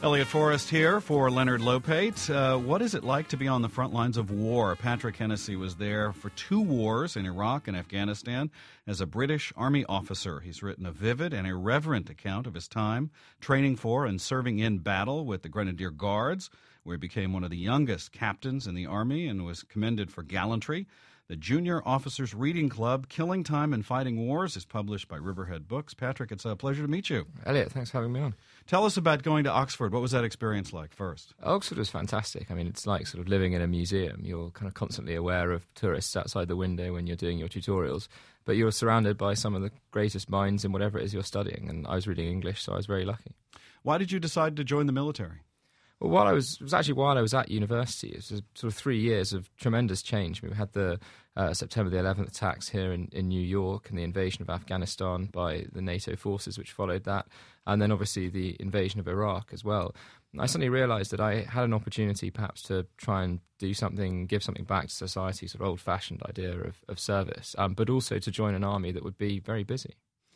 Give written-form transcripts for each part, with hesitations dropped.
Elliot Forrest here for Leonard Lopate. What is it like to be on the front lines of war? Patrick Hennessy was there for 2 wars in Iraq and Afghanistan as a British Army officer. He's written a vivid and irreverent account of his time training for and serving in battle with the Grenadier Guards, where he became one of the youngest captains in the Army and was commended for gallantry. The Junior Officers Reading Club, Killing Time in Fighting Wars, is published by Riverhead Books. Patrick, it's a pleasure to meet you. Elliot, thanks for having me on. Tell us about going to Oxford. What was that experience like first? Oxford was fantastic. I mean, it's like sort of living in a museum. You're kind of constantly aware of tourists outside the window when you're doing your tutorials, but you're surrounded by some of the greatest minds in whatever it is you're studying, and I was reading English, so I was very lucky. Why did you decide to join the military? Well, it was while I was at university. It was sort of 3 years of tremendous change. We had the September the 11th attacks here in New York and the invasion of Afghanistan by the NATO forces, which followed that, and then obviously the invasion of Iraq as well. And I suddenly realised that I had an opportunity perhaps to try and do something, give something back to society, sort of old-fashioned idea of service, but also to join an army that would be very busy.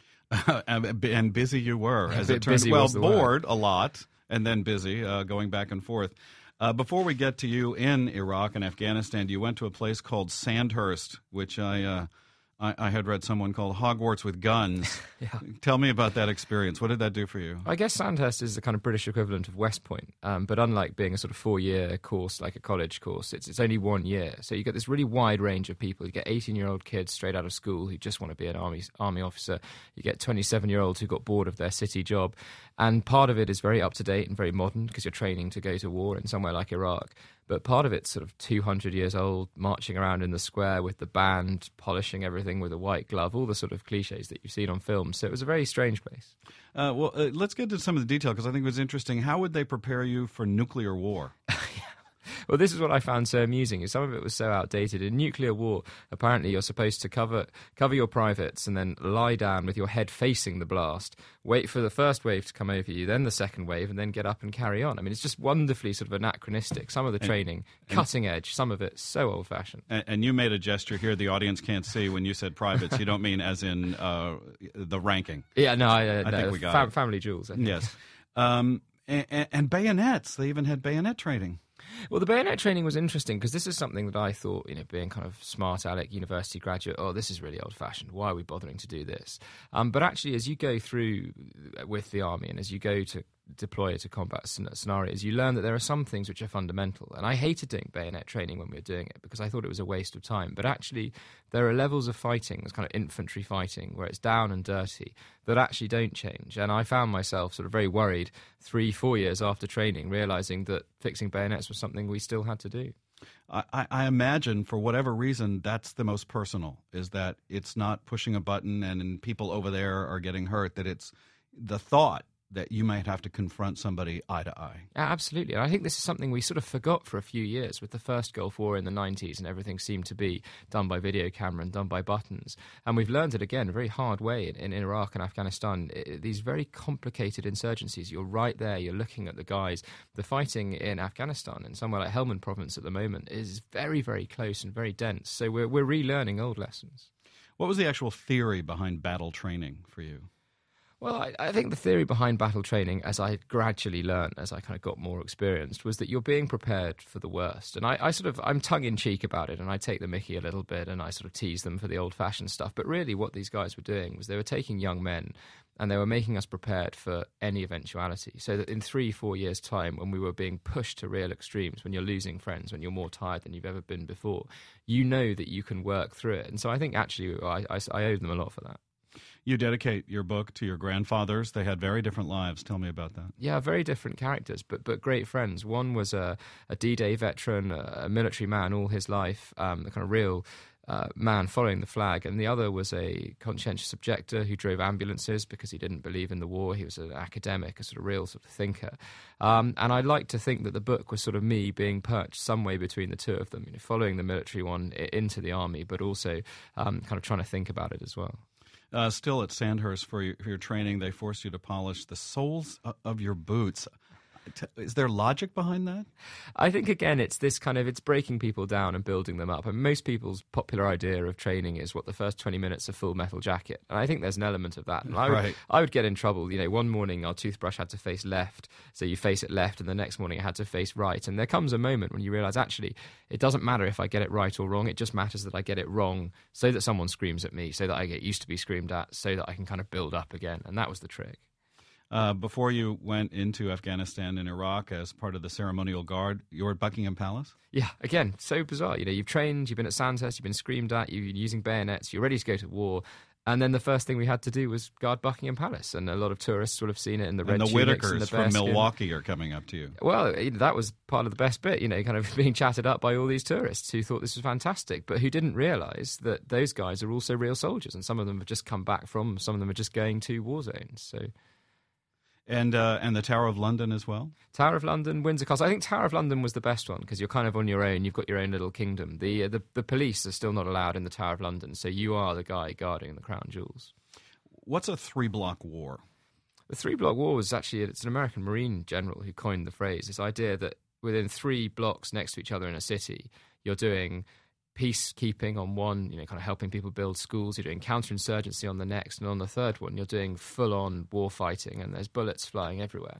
And busy you were, as it turns out. Well, bored a lot. And then busy, going back and forth. Before we get to you in Iraq and Afghanistan, you went to a place called Sandhurst, which I had read someone called Hogwarts with guns. Yeah. Tell me about that experience. What did that do for you? I guess Sandhurst is the kind of British equivalent of West Point, but unlike being a sort of 4-year course, like a college course, it's only 1 year. So you get this really wide range of people. You get 18-year-old kids straight out of school who just want to be an army officer. You get 27-year-olds who got bored of their city job. And part of it is very up-to-date and very modern because you're training to go to war in somewhere like Iraq. But part of it's sort of 200 years old, marching around in the square with the band, polishing everything with a white glove, all the sort of cliches that you've seen on film. So it was a very strange place. Let's get to some of the detail because I think it was interesting. How would they prepare you for nuclear war? Well, this is what I found so amusing, is some of it was so outdated. In nuclear war, apparently you're supposed to cover your privates and then lie down with your head facing the blast, wait for the first wave to come over you, then the second wave, and then get up and carry on. I mean, it's just wonderfully sort of anachronistic. Some of the training, cutting edge, some of it so old-fashioned. And you made a gesture here the audience can't see when you said privates. You don't mean as in the ranking. Yeah, no, I think we got it. Family jewels, I think. Yes. And bayonets. They even had bayonet training. Well, the bayonet training was interesting because this is something that I thought, being kind of smart aleck university graduate, this is really old-fashioned. Why are we bothering to do this? But actually, as you go through with the army and as you go to deploy to combat scenarios, you learn that there are some things which are fundamental. And I hated doing bayonet training when we were doing it because I thought it was a waste of time. But actually, there are levels of fighting, this kind of infantry fighting, where it's down and dirty, that actually don't change. And I found myself sort of very worried 3-4 years after training, realising that fixing bayonets was something we still had to do. I imagine, for whatever reason, that's the most personal, is that it's not pushing a button and people over there are getting hurt, that it's the thought that you might have to confront somebody eye to eye. Absolutely. And I think this is something we sort of forgot for a few years with the first Gulf War in the 90s, and everything seemed to be done by video camera and done by buttons. And we've learned it again a very hard way in Iraq and Afghanistan. These very complicated insurgencies, you're right there, you're looking at the guys. The fighting in Afghanistan, in somewhere like Helmand province at the moment, is very, very close and very dense. So we're relearning old lessons. What was the actual theory behind battle training for you? Well, I think the theory behind battle training, as I gradually learned, as I kind of got more experienced, was that you're being prepared for the worst. And I'm tongue-in-cheek about it, and I take the mickey a little bit, and I sort of tease them for the old-fashioned stuff. But really what these guys were doing was they were taking young men, and they were making us prepared for any eventuality. So that in 3-4 years' time, when we were being pushed to real extremes, when you're losing friends, when you're more tired than you've ever been before, you know that you can work through it. And so I think actually I owe them a lot for that. You dedicate your book to your grandfathers. They had very different lives. Tell me about that. Yeah, very different characters, but great friends. One was a D-Day veteran, a military man all his life, a kind of real man following the flag, and the other was a conscientious objector who drove ambulances because he didn't believe in the war. He was an academic, a sort of real sort of thinker. And I like to think that the book was sort of me being perched some way between the two of them, following the military one into the army, but also kind of trying to think about it as well. Still at Sandhurst for your training, they forced you to polish the soles of your boots. Is there logic behind that? I think, again, it's this kind of, it's breaking people down and building them up. And most people's popular idea of training is what the first 20 minutes of Full Metal Jacket. And I think there's an element of that. And I would get in trouble. You know, one morning our toothbrush had to face left, so you face it left, and the next morning it had to face right. And there comes a moment when you realise, actually, it doesn't matter if I get it right or wrong. It just matters that I get it wrong so that someone screams at me, so that I get used to be screamed at, so that I can kind of build up again. And that was the trick. Before you went into Afghanistan and Iraq as part of the ceremonial guard, you were at Buckingham Palace? Yeah, again, so bizarre. You know, you've trained, you've been at Sandhurst, you've been screamed at, you've been using bayonets, you're ready to go to war. And then the first thing we had to do was guard Buckingham Palace. And a lot of tourists will have seen it in the red tunics. And the Whitakers from skin. Milwaukee are coming up to you. Well, that was part of the best bit, you know, kind of being chatted up by all these tourists who thought this was fantastic, but who didn't realise that those guys are also real soldiers. And some of them have just come back from, some of them are just going to war zones. So... And the Tower of London as well? Tower of London, Windsor Castle. I think Tower of London was the best one because you're kind of on your own. You've got your own little kingdom. The police are still not allowed in the Tower of London, so you are the guy guarding the crown jewels. What's a three-block war? The three-block war was actually, it's an American Marine general who coined the phrase, this idea that within 3 blocks next to each other in a city, you're doing peacekeeping on one, you know, kind of helping people build schools. You're doing counterinsurgency on the next, and on the third one, you're doing full-on war fighting, and there's bullets flying everywhere.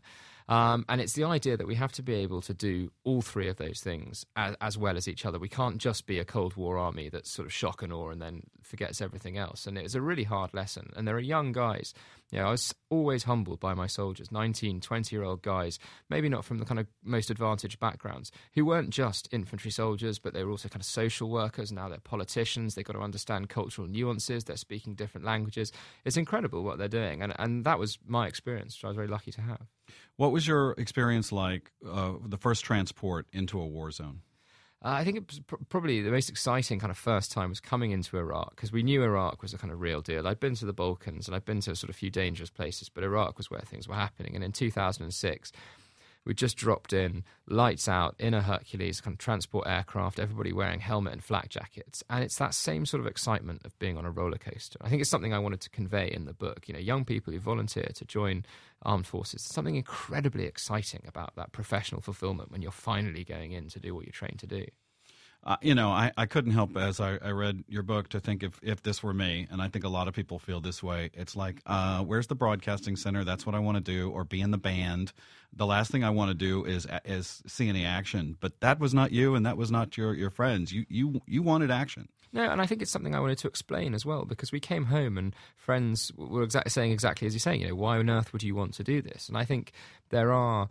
And it's the idea that we have to be able to do all 3 of those things as well as each other. We can't just be a Cold War army that's sort of shock and awe and then forgets everything else. And it was a really hard lesson. And there are young guys. You know, I was always humbled by my soldiers, 19, 20-year-old guys, maybe not from the kind of most advantaged backgrounds, who weren't just infantry soldiers, but they were also kind of social workers. Now they're politicians. They've got to understand cultural nuances. They're speaking different languages. It's incredible what they're doing. And that was my experience, which I was very lucky to have. What was your experience like, the first transport into a war zone? I think it was probably the most exciting kind of first time was coming into Iraq, because we knew Iraq was a kind of real deal. I'd been to the Balkans and I'd been to sort of a few dangerous places, but Iraq was where things were happening. And in 2006, we just dropped in, lights out, in a Hercules, kind of transport aircraft, everybody wearing helmet and flak jackets. And it's that same sort of excitement of being on a roller coaster. I think it's something I wanted to convey in the book. You know, young people who volunteer to join armed forces, there's something incredibly exciting about that professional fulfillment when you're finally going in to do what you're trained to do. You know, I couldn't help as I read your book to think if this were me, and I think a lot of people feel this way. It's like, where's the broadcasting center? That's what I want to do, or be in the band. The last thing I want to do is see any action. But that was not you, and that was not your friends. You wanted action. No, and I think it's something I wanted to explain as well, because we came home and friends were saying exactly as you're saying, you know, why on earth would you want to do this? And I think there are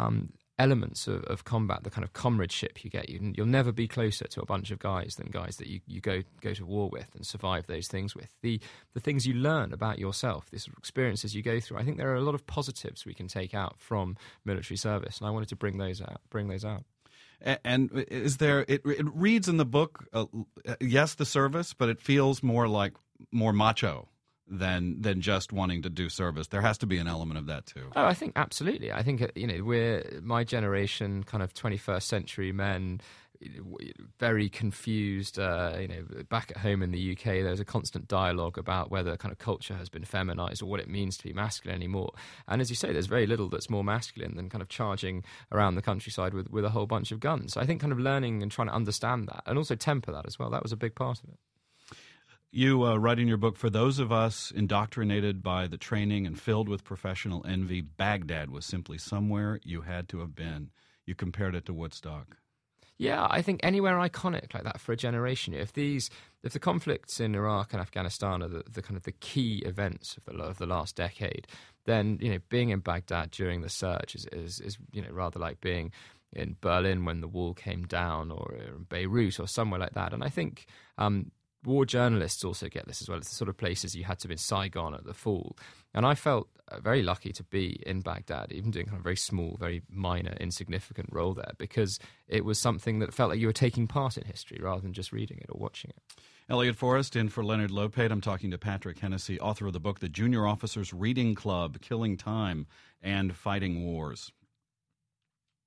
elements of combat, the kind of comradeship you get. You'll never be closer to a bunch of guys than guys that you go to war with and survive those things with. The things you learn about yourself, these experiences you go through, I think there are a lot of positives we can take out from military service, and I wanted to bring those out. And is there? It reads in the book, yes, the service, but it feels more like more macho than just wanting to do service. There has to be an element of that too. Oh, I think absolutely. I think, you know, we're my generation, kind of 21st century men, very confused. You know, back at home in the UK, there's a constant dialogue about whether kind of culture has been feminized or what it means to be masculine anymore. And as you say, there's very little that's more masculine than kind of charging around the countryside with a whole bunch of guns. So I think kind of learning and trying to understand that, and also temper that as well, that was a big part of it. You write in your book, for those of us indoctrinated by the training and filled with professional envy, Baghdad was simply somewhere you had to have been. You compared it to Woodstock. Yeah, I think anywhere iconic like that for a generation. If the conflicts in Iraq and Afghanistan are the kind of the key events of the last decade, then, you know, being in Baghdad during the surge is you know, rather like being in Berlin when the wall came down, or in Beirut or somewhere like that. And I think war journalists also get this as well. It's the sort of places you had to be in Saigon at the fall. And I felt very lucky to be in Baghdad, even doing kind of a very small, very minor, insignificant role there, because it was something that felt like you were taking part in history rather than just reading it or watching it. Elliot Forrest in for Leonard Lopate. I'm talking to Patrick Hennessy, author of the book, The Junior Officers Reading Club, Killing Time and Fighting Wars.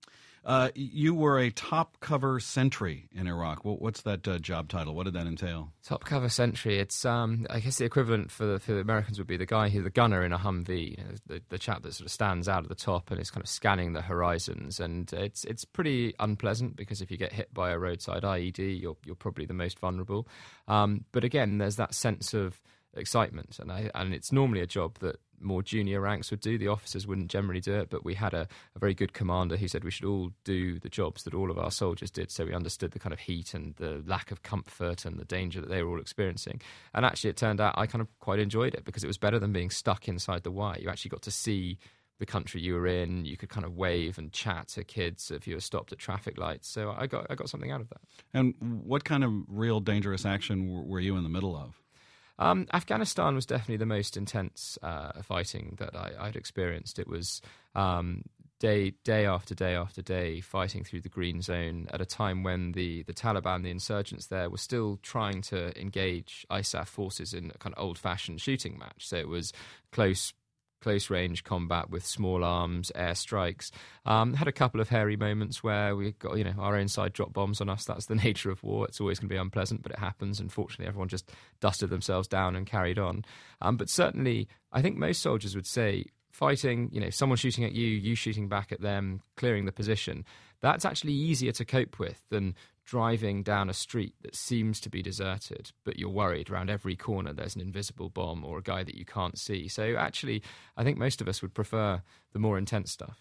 You were a top cover sentry in Iraq. What's that job title? What did that entail? Top cover sentry. It's I guess the equivalent for the Americans would be the guy who's the gunner in a Humvee, the chap that sort of stands out at the top and is kind of scanning the horizons. And it's pretty unpleasant because if you get hit by a roadside IED, you're probably the most vulnerable. But again, there's that sense of excitement, and it's normally a job that more junior ranks would do. The officers wouldn't generally do it, but we had a very good commander who said we should all do the jobs that all of our soldiers did, so we understood the kind of heat and the lack of comfort and the danger that they were all experiencing. And actually it turned out I kind of quite enjoyed it because it was better than being stuck inside the wire. You actually got to see the country you were in. You could kind of wave and chat to kids if you were stopped at traffic lights. So I got something out of that. And what kind of real dangerous action were you in the middle of? Afghanistan was definitely the most intense fighting that I'd experienced. It was day after day after day fighting through the green zone at a time when the Taliban, the insurgents there, were still trying to engage ISAF forces in a kind of old-fashioned shooting match. So it was close range combat with small arms, airstrikes. Had a couple of hairy moments where we got, our own side dropped bombs on us. That's the nature of war. It's always going to be unpleasant, but it happens. And fortunately, everyone just dusted themselves down and carried on. But certainly, I think most soldiers would say fighting, someone shooting at you, you shooting back at them, clearing the position, that's actually easier to cope with than driving down a street that seems to be deserted, but you're worried around every corner there's an invisible bomb or a guy that you can't see. So actually, I think most of us would prefer the more intense stuff.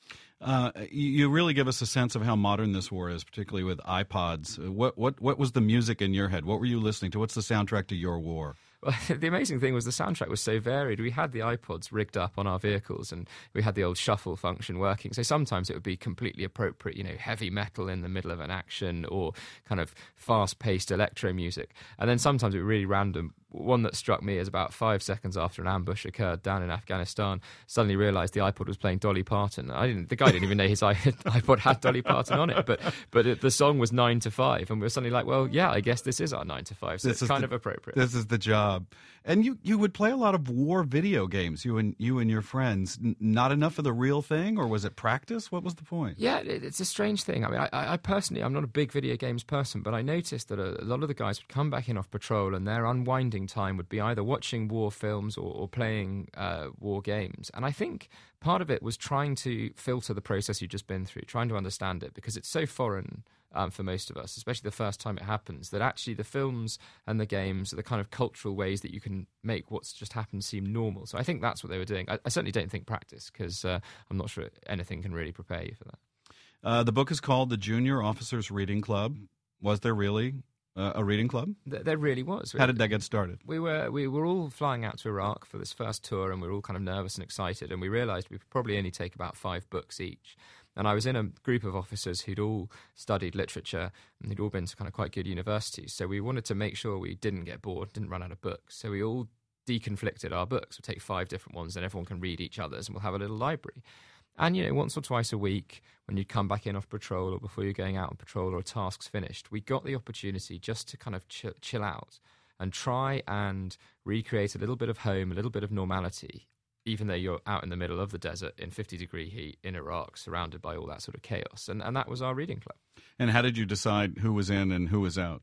You really give us a sense of how modern this war is, particularly with iPods. What was the music in your head? What were you listening to? What's the soundtrack to your war? Well, the amazing thing was the soundtrack was so varied. We had the iPods rigged up on our vehicles and we had the old shuffle function working. So sometimes it would be completely appropriate, heavy metal in the middle of an action or kind of fast-paced electro music. And then sometimes it would be really random. One that struck me is about 5 seconds after an ambush occurred down in Afghanistan, suddenly realised the iPod was playing Dolly Parton. The guy didn't even know his iPod had Dolly Parton on it, but the song was 9 to 5, and we were suddenly like, well, yeah, I guess this is our 9 to 5, so it's kind of appropriate. This is the job. And you would play a lot of war video games, you and your friends. Not enough for the real thing, or was it practice? What was the point? Yeah, it's a strange thing. I mean, I personally, I'm not a big video games person, but I noticed that a lot of the guys would come back in off patrol and their unwinding time would be either watching war films or playing war games. And I think part of it was trying to filter the process you've just been through, trying to understand it, because it's so foreign for most of us, especially the first time it happens, that actually the films and the games are the kind of cultural ways that you can make what's just happened seem normal. So I think that's what they were doing. I certainly don't think practice, because I'm not sure anything can really prepare you for that. The book is called The Junior Officers Reading Club. Was there really a reading club? There really was. How did that get started? We were all flying out to Iraq for this first tour, and we were all kind of nervous and excited, and we realised we could probably only take about 5 books each. And I was in a group of officers who'd all studied literature and who'd all been to kind of quite good universities. So we wanted to make sure we didn't get bored, didn't run out of books. So we all deconflicted our books. We'll take 5 different ones, and everyone can read each other's, and we'll have a little library. And, once or twice a week, when you'd come back in off patrol or before you're going out on patrol or a task's finished, we got the opportunity just to kind of chill out and try and recreate a little bit of home, a little bit of normality, even though you're out in the middle of the desert in 50-degree heat in Iraq, surrounded by all that sort of chaos. And that was our reading club. And how did you decide who was in and who was out?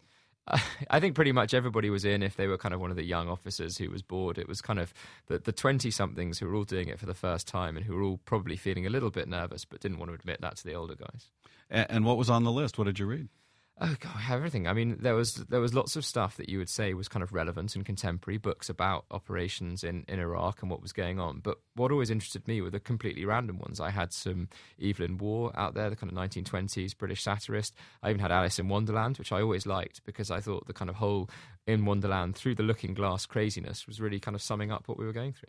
I think pretty much everybody was in if they were kind of one of the young officers who was bored. It was kind of the 20-somethings who were all doing it for the first time and who were all probably feeling a little bit nervous but didn't want to admit that to the older guys. And what was on the list? What did you read? Oh, God, everything. I mean, there was lots of stuff that you would say was kind of relevant and contemporary, books about operations in Iraq and what was going on. But what always interested me were the completely random ones. I had some Evelyn Waugh out there, the kind of 1920s British satirist. I even had Alice in Wonderland, which I always liked because I thought the kind of whole in Wonderland through the looking glass craziness was really kind of summing up what we were going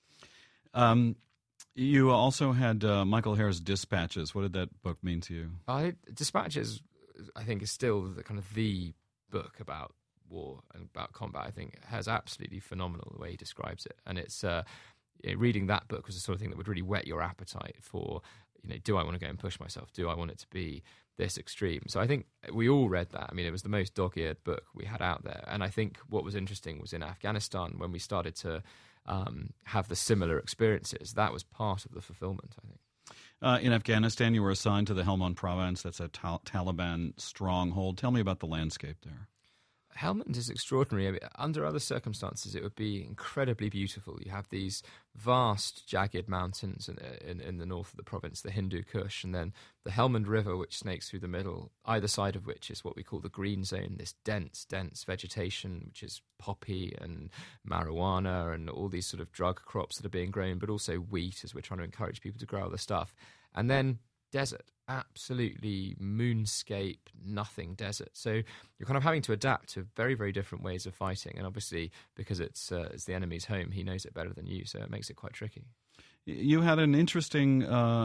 through. You also had Michael Herr's Dispatches. What did that book mean to you? Dispatches, I think, is still the kind of the book about war and about combat. I think has absolutely phenomenal the way he describes it, and it's reading that book was the sort of thing that would really whet your appetite for, do I want to go and push myself? Do I want it to be this extreme? So I think we all read that. I mean, it was the most dog-eared book we had out there, and I think what was interesting was in Afghanistan when we started to have the similar experiences. That was part of the fulfillment, I think. In Afghanistan, you were assigned to the Helmand province. That's a Taliban stronghold. Tell me about the landscape there. Helmand is extraordinary. I mean, under other circumstances, it would be incredibly beautiful. You have these vast, jagged mountains in the north of the province, the Hindu Kush, and then the Helmand River, which snakes through the middle, either side of which is what we call the green zone, this dense vegetation, which is poppy and marijuana and all these sort of drug crops that are being grown, but also wheat, as we're trying to encourage people to grow other stuff. And then desert, absolutely moonscape, nothing desert. So you're kind of having to adapt to very, very different ways of fighting. And obviously, because it's the enemy's home, he knows it better than you, so it makes it quite tricky. You had an interesting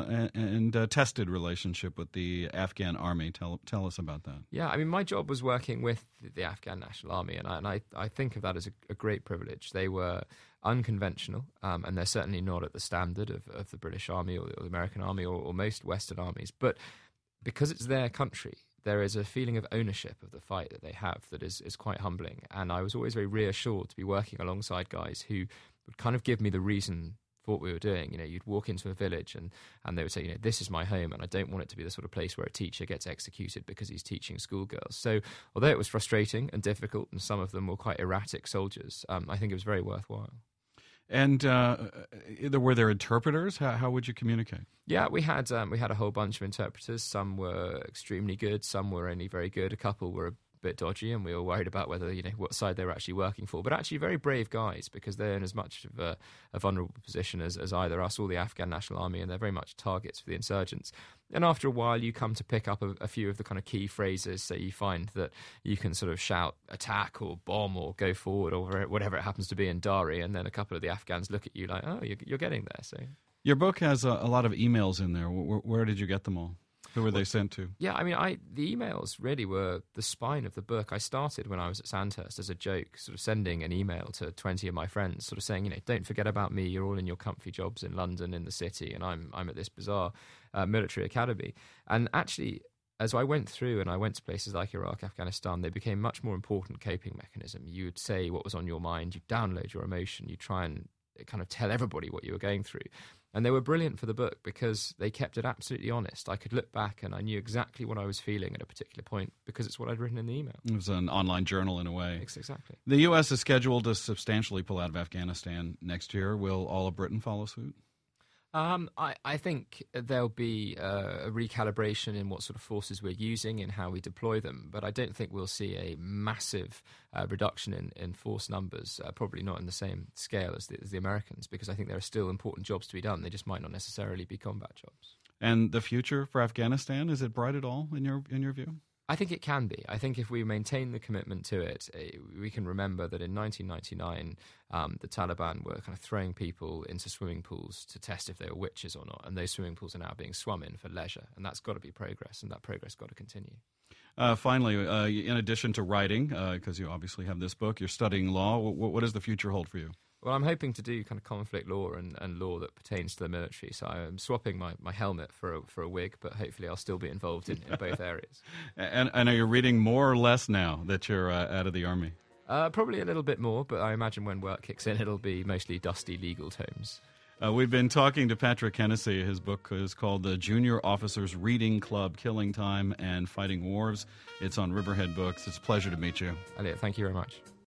and tested relationship with the Afghan army. Tell us about that. Yeah, I mean, my job was working with the Afghan National Army, and I think of that as a great privilege. They were unconventional, and they're certainly not at the standard of the British Army or the American Army or most Western armies. But because it's their country, there is a feeling of ownership of the fight that they have that is quite humbling. And I was always very reassured to be working alongside guys who would kind of give me the reason for what we were doing. You know, you'd walk into a village and they would say, you know, this is my home and I don't want it to be the sort of place where a teacher gets executed because he's teaching schoolgirls. So although it was frustrating and difficult and some of them were quite erratic soldiers, I think it was very worthwhile. And were there interpreters? How would you communicate? Yeah, we had a whole bunch of interpreters. Some were extremely good, some were only very good. A couple were a bit dodgy, and we were worried about whether, you know, what side they were actually working for. But actually very brave guys, because they're in as much of a vulnerable position as either us or the Afghan National Army, and they're very much targets for the insurgents. And after a while, you come to pick up a few of the kind of key phrases, so you find that you can sort of shout attack or bomb or go forward or whatever it happens to be in Dari, and then a couple of the Afghans look at you like, oh, you're getting there. So your book has a lot of emails in there. Where did you get them all? Who were they sent to? Yeah, I mean, the emails really were the spine of the book. I started when I was at Sandhurst as a joke, sort of sending an email to 20 of my friends, sort of saying, you know, don't forget about me. You're all in your comfy jobs in London, in the city, and I'm at this bizarre military academy. And actually, as I went through and I went to places like Iraq, Afghanistan, they became much more important coping mechanism. You would say what was on your mind, you download your emotion, you try and kind of tell everybody what you were going through. And they were brilliant for the book because they kept it absolutely honest. I could look back and I knew exactly what I was feeling at a particular point because it's what I'd written in the email. It was an online journal in a way. Exactly. The U.S. is scheduled to substantially pull out of Afghanistan next year. Will all of Britain follow suit? I think there'll be a recalibration in what sort of forces we're using and how we deploy them, but I don't think we'll see a massive reduction in force numbers, probably not in the same scale as the Americans, because I think there are still important jobs to be done. They just might not necessarily be combat jobs. And the future for Afghanistan, is it bright at all in your view? I think it can be. I think if we maintain the commitment to it, we can remember that in 1999, the Taliban were kind of throwing people into swimming pools to test if they were witches or not, and those swimming pools are now being swum in for leisure, and that's got to be progress, and that progress got to continue. Finally, in addition to writing, because you obviously have this book, you're studying law. What does the future hold for you? Well, I'm hoping to do kind of conflict law and law that pertains to the military. So I'm swapping my helmet for a wig, but hopefully I'll still be involved in both areas. And are you reading more or less now that you're out of the army? Probably a little bit more, but I imagine when work kicks in, it'll be mostly dusty legal tomes. We've been talking to Patrick Hennessy. His book is called The Junior Officers Reading Club, Killing Time and Fighting Wars. It's on Riverhead Books. It's a pleasure to meet you. Elliot, thank you very much.